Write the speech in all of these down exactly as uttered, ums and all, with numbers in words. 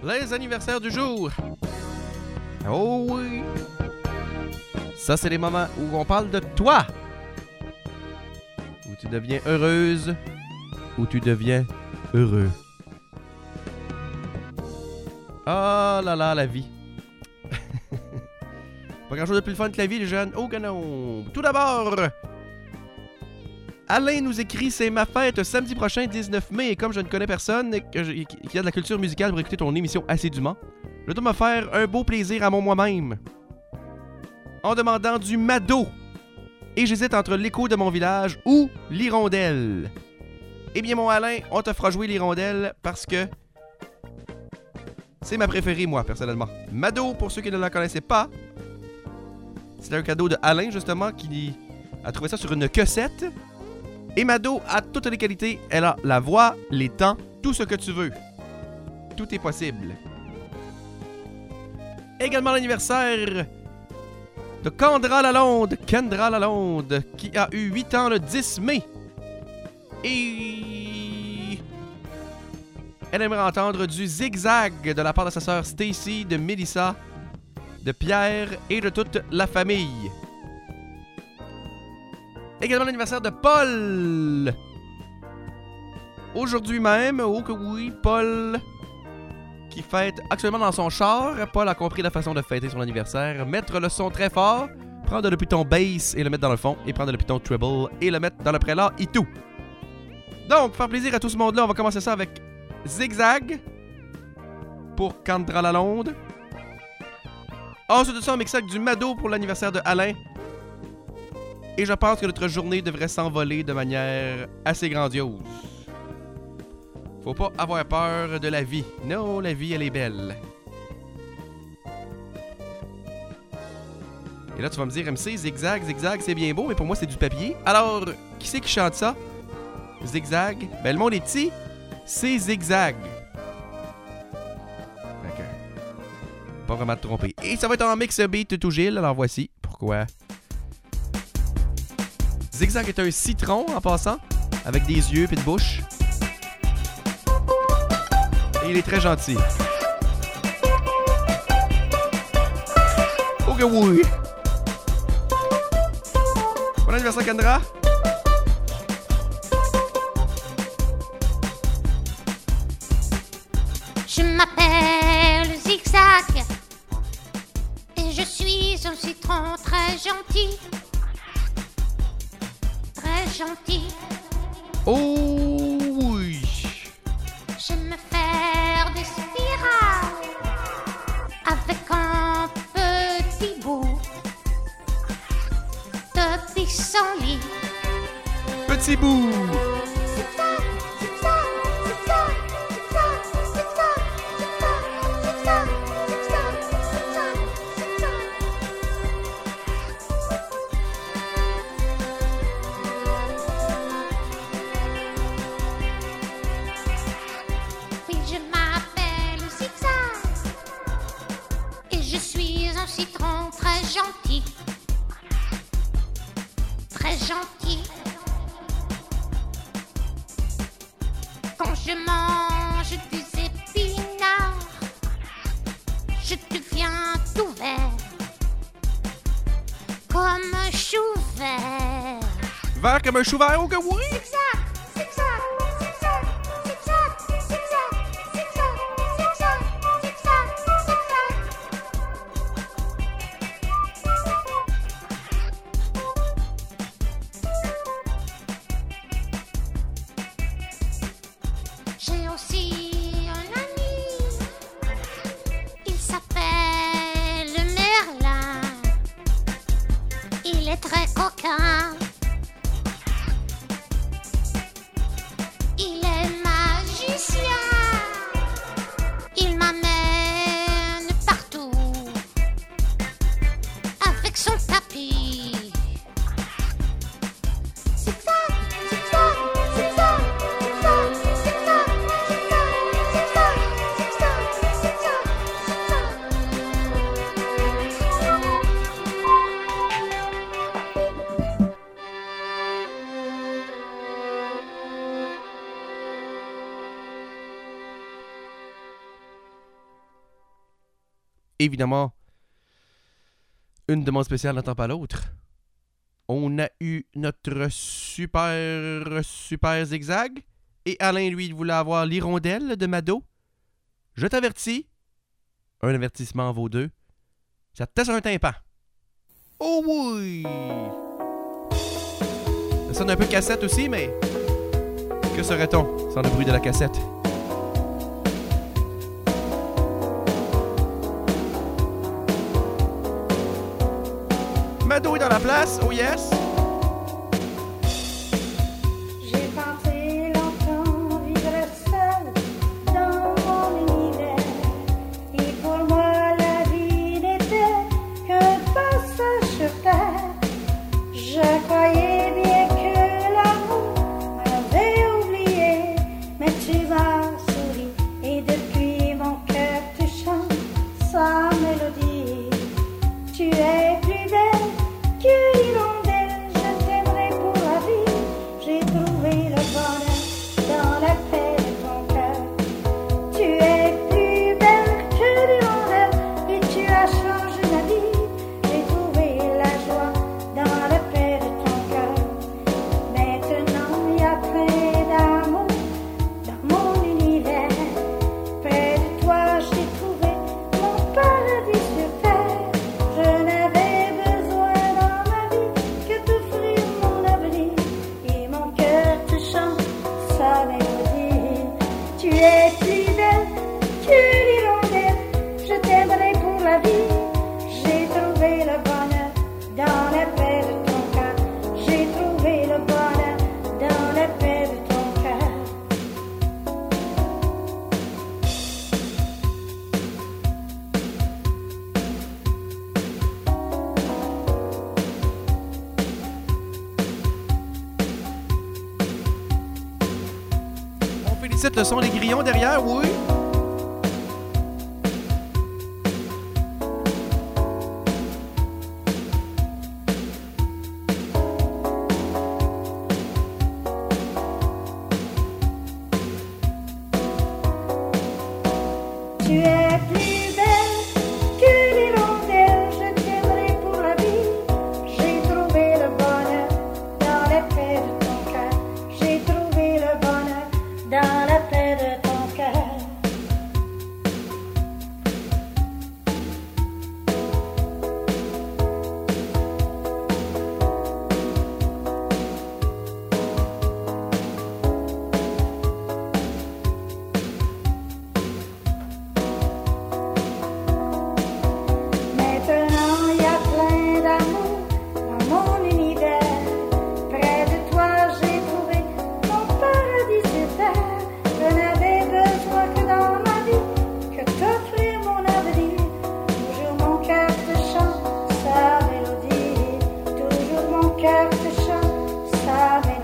Les anniversaires du jour. Oh oui. Ça, c'est les moments où on parle de toi. Où tu deviens heureuse. Où tu deviens heureux. Oh là là, la vie. Pas grand-chose de plus fun que la vie, les jeunes. Oh que non. Tout d'abord, Alain nous écrit « C'est ma fête samedi prochain, dix-neuf mai, et comme je ne connais personne et que je, qui a de la culture musicale pour écouter ton émission assidûment, je dois me faire un beau plaisir à mon moi-même en demandant du Mado. Et j'hésite entre l'écho de mon village ou l'hirondelle. Eh bien, mon Alain, on te fera jouer l'hirondelle parce que c'est ma préférée, moi, personnellement. Mado, pour ceux qui ne la connaissaient pas, c'est un cadeau de Alain, justement, qui a trouvé ça sur une cassette. Et Mado a toutes les qualités. Elle a la voix, les temps, tout ce que tu veux. Tout est possible. Également l'anniversaire de Kendra Lalonde. Kendra Lalonde, qui a eu huit ans le dix mai. Et elle aimerait entendre du zigzag de la part de sa sœur Stacy, de Melissa, de Pierre et de toute la famille. Également l'anniversaire de Paul. Aujourd'hui même, oh que oui, Paul qui fête actuellement dans son char. Paul a compris la façon de fêter son anniversaire. Mettre le son très fort, prendre le piton bass et le mettre dans le fond, et prendre le piton treble et le mettre dans le prélat et tout. Donc, pour faire plaisir à tout ce monde-là, on va commencer ça avec Zigzag pour Kendra Lalonde. Ensuite de ça, on mixe avec du Mado pour l'anniversaire de Alain. Et je pense que notre journée devrait s'envoler de manière assez grandiose. Faut pas avoir peur de la vie. Non, la vie, elle est belle. Et là, tu vas me dire, M C, zigzag, zigzag, c'est bien beau, mais pour moi, c'est du papier. Alors, qui c'est qui chante ça? Zigzag. Ben, le monde est petit. C'est zigzag. Ok. Pas vraiment te tromper. Et ça va être en mix beat tout Gilles. Alors, voici pourquoi. Zigzag est un citron, en passant, avec des yeux et une bouche. Et il est très gentil. Oh que oui! Bon anniversaire, Kendra! Je m'appelle Zigzag et je suis un citron très gentil. Très gentil. Oh oui! J'aime faire des spirales avec un petit bout de pissenlit. Petit bout! Zigzag, zigzag, zigzag, zigzag, zigzag, zigzag, zigzag, zigzag, zigzag. Oui, je m'appelle Zigzag et je suis un citron très gentil. Très gentil. Quand je mange des épinards, je deviens tout vert, comme un chou vert. Vert comme un chou vert, oh que oui! Zigzag, zigzag, zigzag, zigzag, zigzag, zigzag, zigzag, zigzag, zigzag. J'ai aussi un ami, il s'appelle Merlin, il est très coquin, évidemment, une demande spéciale n'attend pas l'autre. On a eu notre super, super zigzag. Et Alain, lui, il voulait avoir l'hirondelle de Mado. Je t'avertis. Un avertissement vaut deux. Ça te teste un tympan. Oh oui! Ça sonne un peu cassette aussi, mais... Que serait-on sans le bruit de la cassette? Mado est dans la place, oh yes! J'ai pensé longtemps vivre seul dans mon univers. Et pour moi la vie n'était qu'un passage sur terre. Je croyais bien que l'amour m'avait oublié, mais tu m'as souri et depuis mon cœur tu chantes sa mélodie. Tu es plus belle que l'hirondelle, je t'aimerai pour la vie. J'ai trouvé le bonheur dans la paix de ton cœur. Tu es plus belle que l'hirondelle et tu as changé ma vie. J'ai trouvé la joie dans la paix de ton cœur. Maintenant il y a plein d'amour dans mon univers. Près de toi j'ai trouvé mon paradis sur terre. Je n'avais besoin dans ma vie que d'offrir mon avenir. Et mon cœur te chante sa mélodie. Tu es plus belle que l'hirondelle, je t'aimerai pour la vie. J'ai trouvé le bonheur dans la paix de ton cœur. J'ai trouvé le bonheur dans la paix de ton cœur. On félicite le son des grillons derrière, oui? Tu es plus belle que l'hirondelle, je t'aimerai pour la vie. J'ai trouvé le bonheur dans la paix de ton cœur. J'ai trouvé le bonheur dans la paix de ton cœur. Maintenant il y a plein d'amour dans mon univers. Près de toi j'ai trouvé mon paradis sur terre. Je n'avais besoin que dans ma vie que t'offrir mon avenir. Toujours mon cœur te chante sa mélodie. Toujours mon cœur te chante sa mélodie.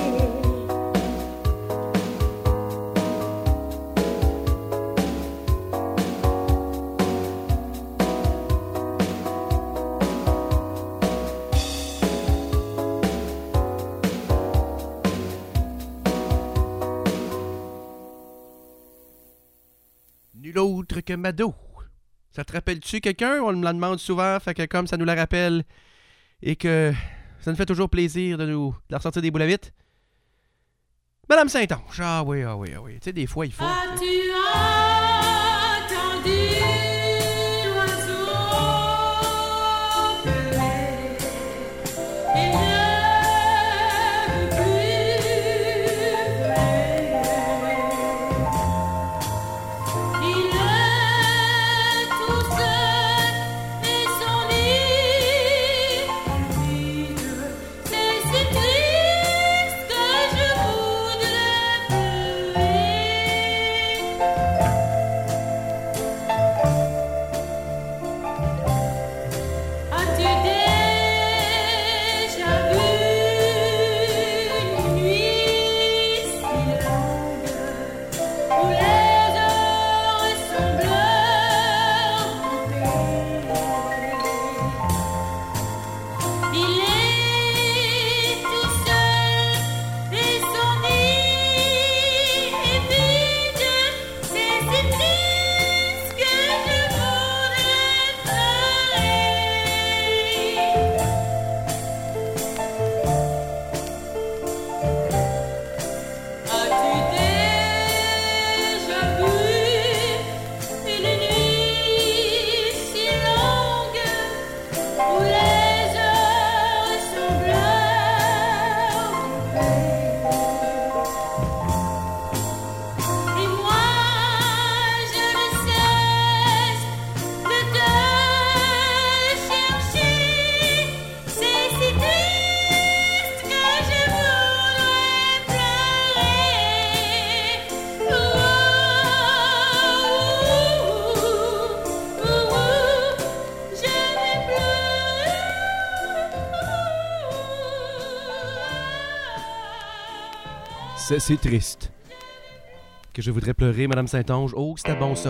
Nul autre que Mado. Ça te rappelle-tu quelqu'un? On me la demande souvent, fait que comme ça nous la rappelle et que ça nous fait toujours plaisir de nous de la ressortir des boules à vite. Madame Saint-Onge. Ah oui, ah oui, ah oui. Tu sais, des fois, il faut... As-tu entendu l'oiseau pleurer? Il ne veut plus pleurer. Il est tout seul et son lit vide. C'est si triste que je voudrais pleurer. C'est, c'est triste. Que je voudrais pleurer, Madame Saint-Onge. Oh, c'était bon ça.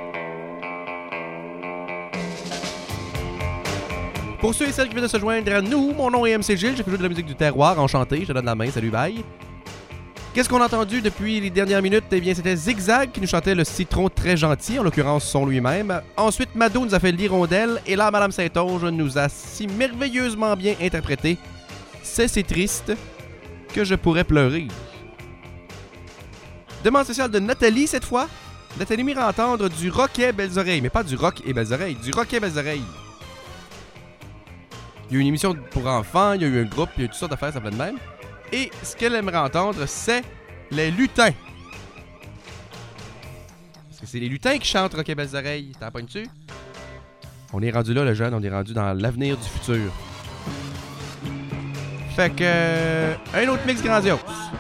Pour ceux et celles qui viennent de se joindre à nous, mon nom est M C Gilles, je fais jouer de la musique du terroir, enchanté, je te donne la main, salut, bye. Qu'est-ce qu'on a entendu depuis les dernières minutes? Eh bien, c'était Zigzag qui nous chantait le citron très gentil, en l'occurrence son lui-même. Ensuite, Mado nous a fait l'hirondelle, et là, Madame Saint-Onge nous a si merveilleusement bien interprété. C'est si triste que je pourrais pleurer. Demande spéciale de Nathalie cette fois. Nathalie m'ira entendre du Roquet Belles Oreilles, mais pas du rock et Belles Oreilles, du Roquet Belles Oreilles. Il y a eu une émission pour enfants, il y a eu un groupe, il y a eu toutes sortes d'affaires, ça s'appelait de même. Et ce qu'elle aimerait entendre, c'est les lutins. Parce que c'est les lutins qui chantent Roquet Belles Oreilles. T'en pognes-tu? On est rendu là, le jeune, on est rendu dans l'avenir du futur. Fait que... Euh, un autre mix grandiose.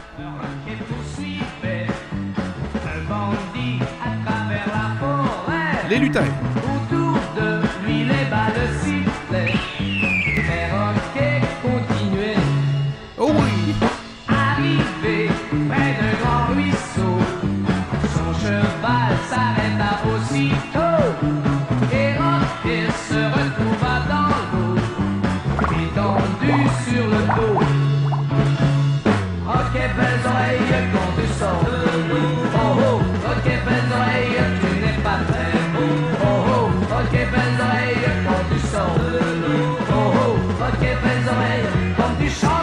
Les lutins. Autour de lui, les balles sifflaient. Perroquet continuait. Oh oui! Arrivé près d'un grand ruisseau, son cheval s'arrêta aussitôt. Perroquet se retrouva dans l'eau, étendu sur le dos. Roquet Belles Oreilles, quand tu sors de l'eau. Oh oh, Roquet Belles Oreilles, tu n'es pas très beau. Oh oh, Roquet Belles Oreilles, quand tu sors de l'eau. Oh oh, Roquet Belles Oreilles, quand tu chantes.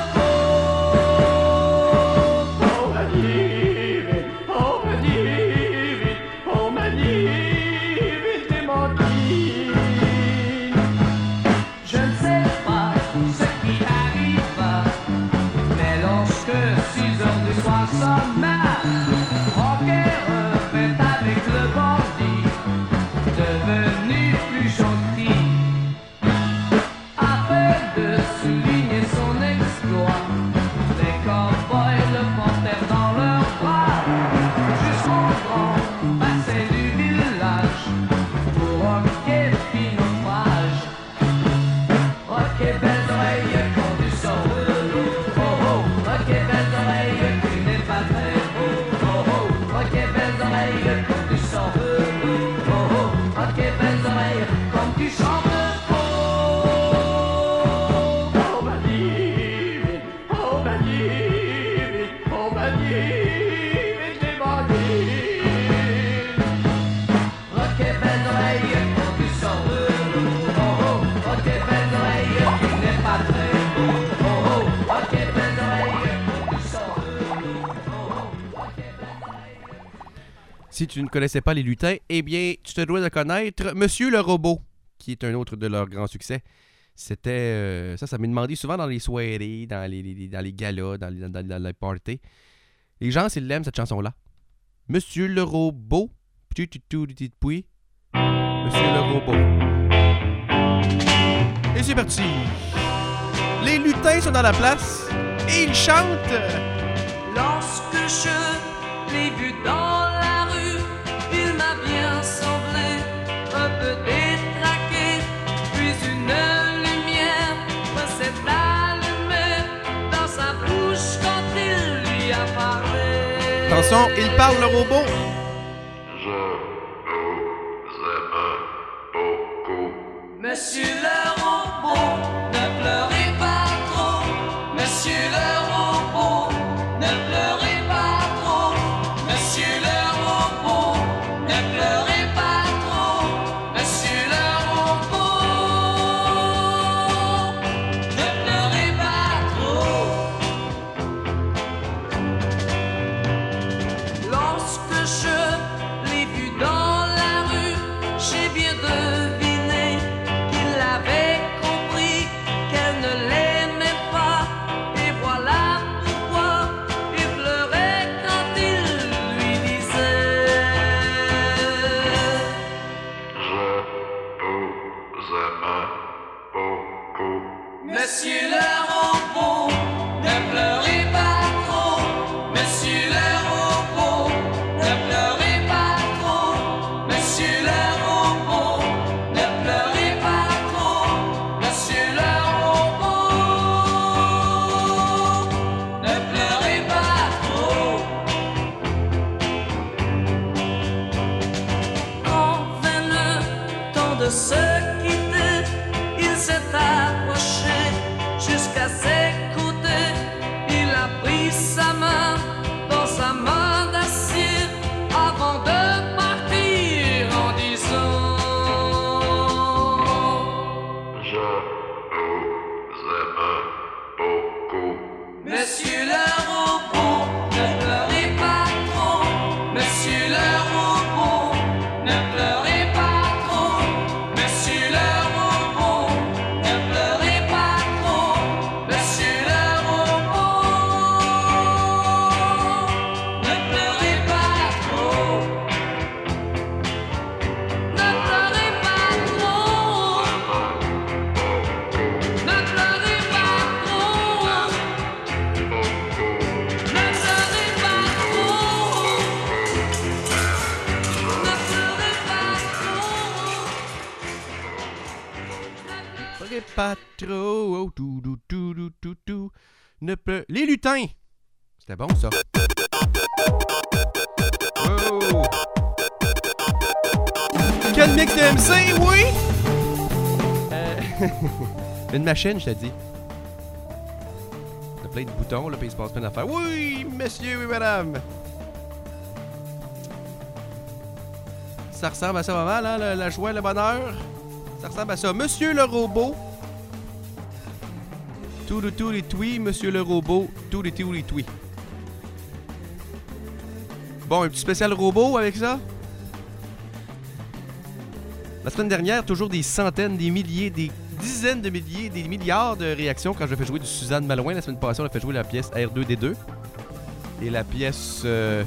Si tu ne connaissais pas les lutins, eh bien, tu te dois de connaître Monsieur le Robot, qui est un autre de leurs grands succès. C'était... Euh, ça, ça m'est demandé souvent dans les soirées, dans les, les, dans les galas, dans les, dans, dans les parties. Les gens, s'ils l'aiment, cette chanson-là. Monsieur le Robot. Monsieur le Robot. Et c'est parti. Les lutins sont dans la place et ils chantent. Lorsque je l'ai vu dans la rue, il m'a bien semblé un peu détraqué. Puis une lumière s'est allumée dans sa bouche quand il lui a parlé. Attention, il parle le robot. Je vous aime beaucoup. Monsieur le robot, ne pleurez pas trop. Monsieur le robot, ne pleurez pas trop. Monsieur le robot, ne pleurez pas trop. Monsieur le robot, ne pleurez pas trop. Lorsque je l'ai vu dans la rue, j'ai bien deviné qu'il de se quitter, il s'est approché jusqu'à ses côtés. Il a pris sa main dans sa main d'acier avant de partir en disant: Je vous aime beaucoup. Monsieur le robot, ne pleurez pas trop. Monsieur le robot, ne pleurez pas trop. Monsieur le robot, ne pleurez pas trop. Monsieur le robot, ne pleurez pas trop. Ne pleurez pas trop. Ne pleurez pas trop. Ne pleurez pas trop. Ne pleurez pas trop. Pleurez pas trop. Oh, tout, tout, tout, tout, tout, tout. Ne pleu... Les lutins! C'était bon, ça. Oh! Quel mix de M C, oui! Euh... Une machine, je t'ai dit. Il y a plein de boutons, là, puis il se passe plein d'affaires. Oui, monsieur, oui, madame! Ça ressemble à ça, maman, là, la, la joie, le bonheur. Ça ressemble à ça. Monsieur le robot. Tout le tout les tweets, monsieur le robot. Tout les tout les tweets. Bon, un petit spécial robot avec ça. La semaine dernière, toujours des centaines, des milliers, des dizaines de milliers, des milliards de réactions quand je fais jouer du Suzanne Malouin. La semaine passée, on a fait jouer la pièce R deux D deux. Et la pièce euh,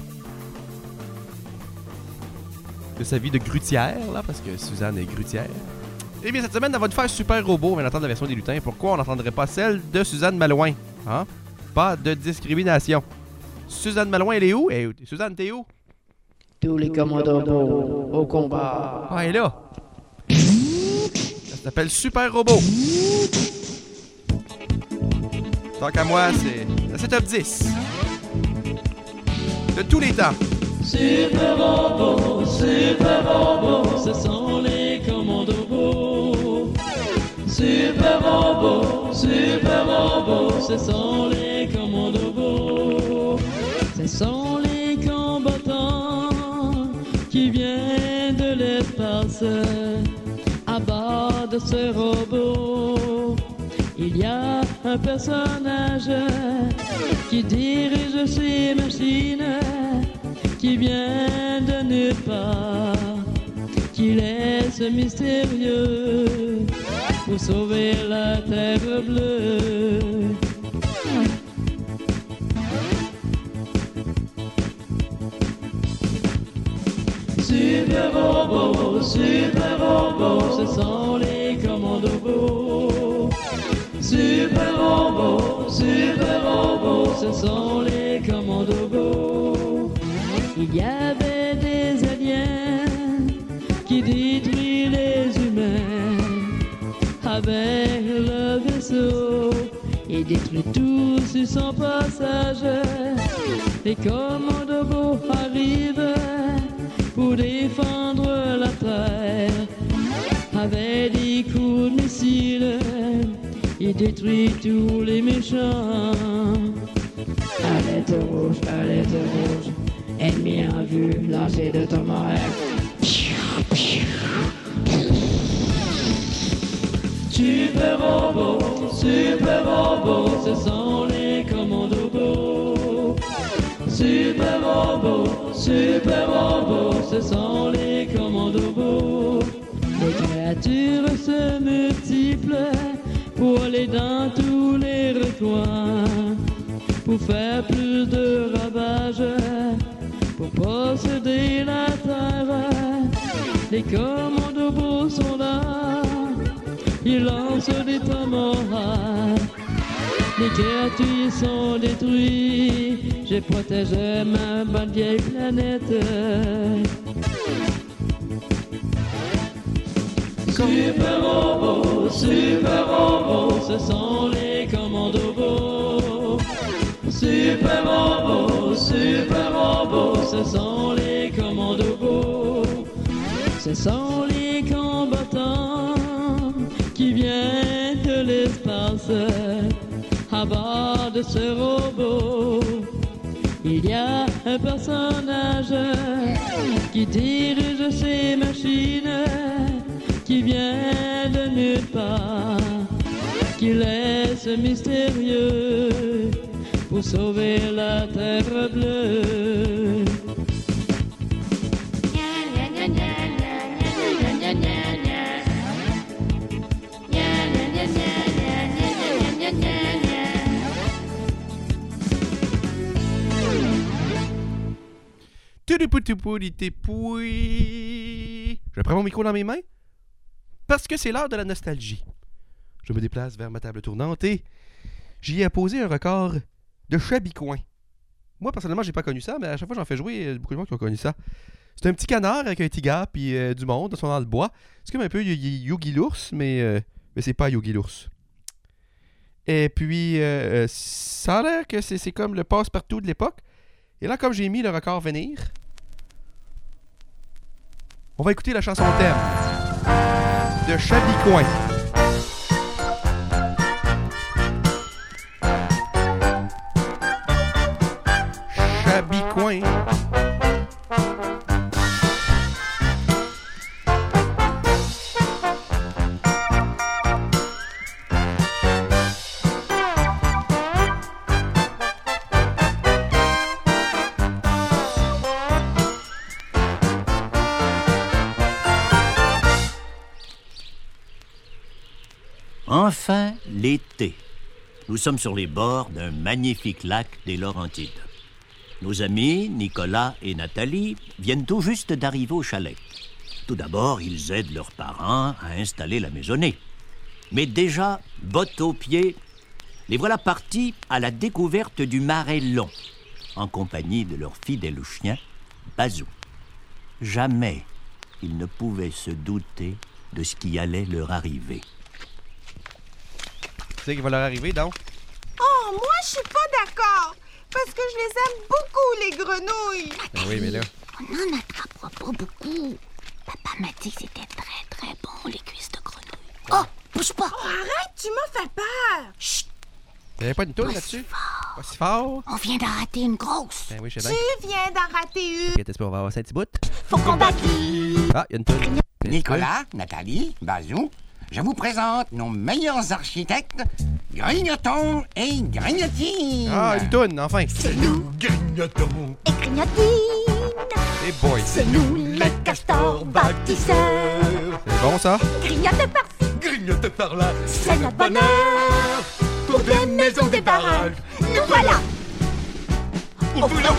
de sa vie de grutière, là, parce que Suzanne est grutière. Eh bien, cette semaine, on va nous faire Super Robot. On va entendre la version des lutins. Pourquoi on n'entendrait pas celle de Suzanne Malouin? Hein? Pas de discrimination. Suzanne Malouin, elle est où? Eh, Suzanne, t'es où? Tous les commandos beaux au combat. Ah, elle est là. Ça s'appelle Super Robot. Tant qu'à moi, c'est c'est top dix. De tous les temps. Super Robot, Super Robot, ce sont les commandos beaux. Super Robot, Super Robot, ce sont les commandos beaux. Ce sont les combattants qui viennent de l'espace à bord de ce robot. Il y a un personnage qui dirige ces machines, qui vient de nulle part, qui laisse mystérieux pour sauver la terre bleue. Super Robot, Super Robot, ce sont les commandos beaux. Super Robot, Super Robot, ce sont les commandos beaux. Il y avait des aliens qui détruisent les humains avec le vaisseau et détruit tout sur son passage. Les commandos beaux arrivent pour défendre la terre avec des coups de missile. Il détruit tous les méchants. Alerte rouge, alerte rouge. Ennemi en vue, lancé de tomahawk. Super Robot, Super Robot, ce sont les commandos beaux. Super Robot, Super Robot, ce sont les commandos beaux. Les créatures se multiplient pour aller dans tous les recoins, pour faire plus de ravages, pour posséder la terre. Les commandos beaux sont là, ils lancent des tomahawks. Les créatures sont détruites, j'ai protégé ma bonne vieille planète. Super Robot, Super Robot, ce sont les commandos beaux. Super Robot, Super Robot, ce sont les commandos beaux. Ce sont les combattants vient de l'espace à bord de ce robot. Il y a un personnage qui dirige ces machines, qui vient de nulle part, qui laisse mystérieux pour sauver la terre bleue. Je prends mon micro dans mes mains parce que c'est l'heure de la nostalgie. Je me déplace vers ma table tournante et j'y ai apposé un record de Chabicoin. Moi, personnellement, j'ai pas connu ça, mais à chaque fois j'en fais jouer, il y a beaucoup de gens qui ont connu ça. C'est un petit canard avec un tigre puis euh, du monde, ils sont dans le bois. C'est comme un peu Yogi l'ours, mais, euh, mais c'est pas Yogi l'ours. Et puis, euh, ça a l'air que c'est, c'est comme le passe-partout de l'époque. Et là, comme j'ai mis le record venir, on va écouter la chanson thème de Chabicoin. Chabicoin. Enfin, l'été. Nous sommes sur les bords d'un magnifique lac des Laurentides. Nos amis, Nicolas et Nathalie, viennent tout juste d'arriver au chalet. Tout d'abord, ils aident leurs parents à installer la maisonnée. Mais déjà, bottes aux pieds, les voilà partis à la découverte du marais long, en compagnie de leur fidèle chien, Bazou. Jamais ils ne pouvaient se douter de ce qui allait leur arriver. Tu sais qu'il va leur arriver, donc? Oh, moi, je suis pas d'accord. Parce que je les aime beaucoup, les grenouilles. Ben oui, mais là... On n'en attrapera pas beaucoup. Papa m'a dit que c'était très, très bon, les cuisses de grenouille. Oh, bouge pas. Oh, arrête, tu m'as fait peur. Chut. Il n'y avait pas une toune là-dessus? Fort. Pas si fort? On vient d'en rater une grosse. Ben oui, je sais bien. Tu viens d'en rater une. Ok, t'espères qu'on va avoir ça un petit bout? Faut qu'on batte. Ah, il y a une toune. Nicolas, Nathalie, Bazou, je vous présente nos meilleurs architectes, Grignoton et Grignotine. Ah, une toune, enfin. C'est nous, Grignoton. Et Grignotine. Hey boy. C'est nous, les castors bâtisseurs. C'est bon, ça? Grignote par-ci. Grignote par là. C'est notre bonheur. Pour des maisons, des barrages. Nous voilà. Au boulot.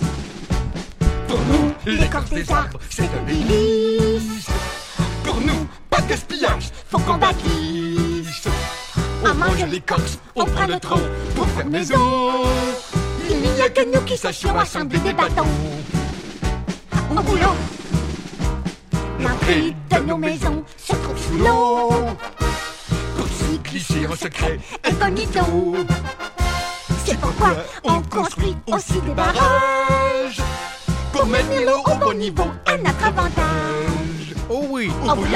Pour nous, l'écorce des arbres, c'est un délice. Pour nous, pas de gaspillage. Faut qu'on bâtisse. On mange l'écorce, on prend le tronc pour faire maison. Il n'y a que nous qui sachions assembler des bâtons. Au boulot. L'entrée de nos maisons se trouve sous l'eau. Pour s'y glisser en secret, Incognito. C'est pourquoi on construit aussi des barrages. pour maintenir l'eau au bon niveau à notre avantage. Oh oui. Au boulot.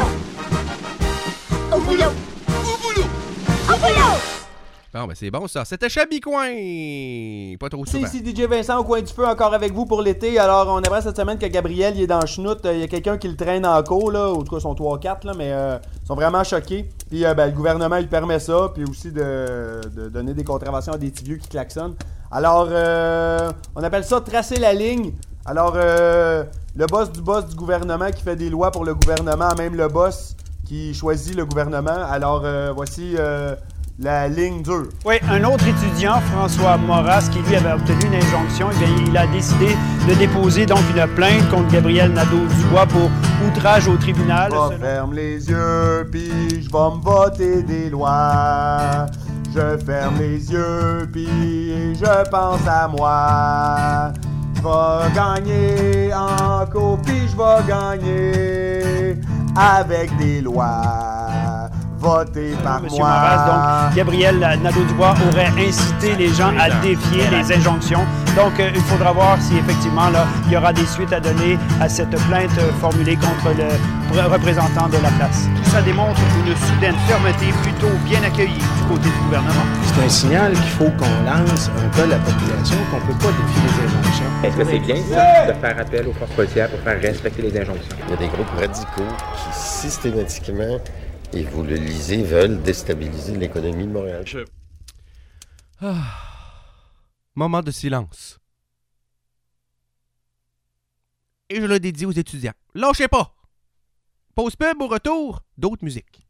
Au boulot. Au boulot. Au boulot. Bon, ben c'est bon ça. C'était Chabicoin. Pas trop souvent. C'est ici D J Vincent au coin du feu, encore avec vous pour l'été. Alors, on aimerait cette semaine que Gabriel il est dans le chenoute. Il y a quelqu'un qui le traîne en cours, là. En tout cas, ils sont trois quatre, là, mais euh, ils sont vraiment choqués. Puis, euh, ben, le gouvernement, il permet ça. Puis aussi de, de donner des contraventions à des petits vieux qui klaxonnent. Alors, euh, on appelle ça tracer la ligne. Alors, euh, le boss du boss du gouvernement qui fait des lois pour le gouvernement, même le boss qui choisit le gouvernement. Alors, euh, voici... Euh, la ligne dure. Oui, un autre étudiant, François Maurras, qui lui avait obtenu une injonction, eh bien, il a décidé de déposer donc une plainte contre Gabriel Nadeau-Dubois pour outrage au tribunal. Je selon... ferme les yeux, puis je vais me voter des lois. Je ferme les yeux, puis je pense à moi. Je vais gagner encore, puis je vais gagner avec des lois. votez par Monsieur moi. Maras, donc Gabriel Nadeau-Dubois aurait incité les gens à défier les injonctions. Donc, euh, il faudra voir si effectivement là, il y aura des suites à donner à cette plainte euh, formulée contre le pr- représentant de la place. Ça démontre une soudaine fermeté plutôt bien accueillie du côté du gouvernement. C'est un signal qu'il faut qu'on lance un peu à la population qu'on ne peut pas défier les injonctions. Est-ce que c'est bien ça, de faire appel aux forces policières pour faire respecter les injonctions? Il y a des groupes radicaux qui systématiquement, et vous le lisez, veulent déstabiliser l'économie de Montréal. Je... Ah. Moment de silence. Et je le dédie aux étudiants. Lâchez pas! Pause pub, au retour, d'autres musiques.